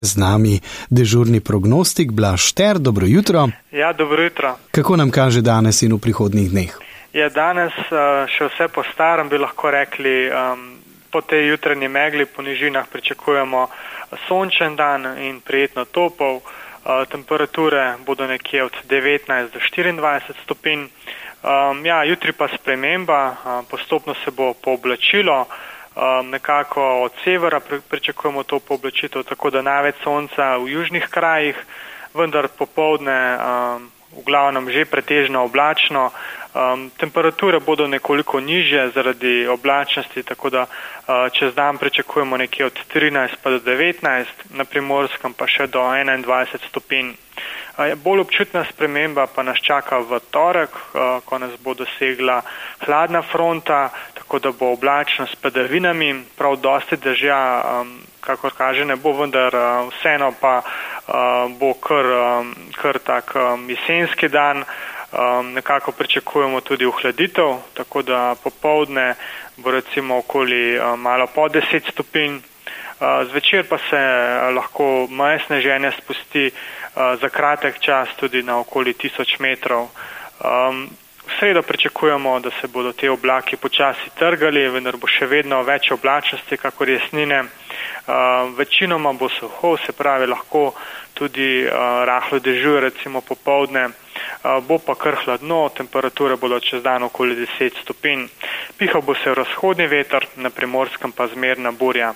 Z nami dežurni prognostik Blaž Šter, dobro jutro. Ja, dobro jutro. Kako nam kaže danes in v prihodnjih dneh? Ja, danes še vse po starem, bi lahko rekli, po tej jutranji megli po nižinah pričakujemo sončen dan in prijetno topel. Temperature bodo nekje od 19 do 24 stopinj. Ja, jutri pa sprememba, postopno se bo pooblačilo. Nekako od severa pričakujemo to pooblačitev, tako da največ sonca v južnih krajih, vendar popoldne v glavnem že pretežno oblačno. Temperature bodo nekoliko nižje zaradi oblačnosti, tako da čez dan pričakujemo nekje od 13 pa do 19, na Primorskem pa še do 21 stopinj. Bolj občutna sprememba pa nas čaka v torek, ko nas bo dosegla hladna fronta, tako da bo oblačno s padavinami, prav dosti dežja, kakor kaže ne bo, vendar vseeno pa bo kar tak jesenski dan. Nekako pričakujemo tudi ohladitev, tako da popoldne bo recimo okoli malo po 10 stopinj. Zvečer pa se lahko meje sneženja spusti za kratek čas tudi na okoli 1000 metrov. V sredo pričakujemo, da se bodo te oblaki počasi trgali, vendar bo še vedno več oblačnosti, kakor jesnine. Večinoma bo suho, se pravi lahko tudi rahlo dežuje, recimo popoldne. Bo pa kar hladno, temperature bodo čez dan okoli 10 stopinj. Pihal bo se vzhodni veter, na Primorskem pa zmerna burja.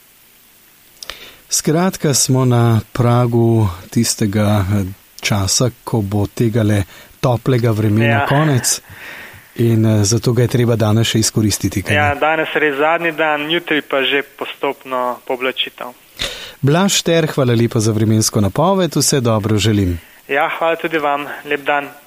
Skratka, smo na pragu tistega časa, ko bo tegale toplega vremena konec in zato ga je treba danes še izkoristiti. Ja, danes je res zadnji dan, jutri pa že postopno pooblačitev. Blaž Šter, hvala lepa za vremensko napoved, vse dobro želim. Ja, hvala tudi vam, lep dan.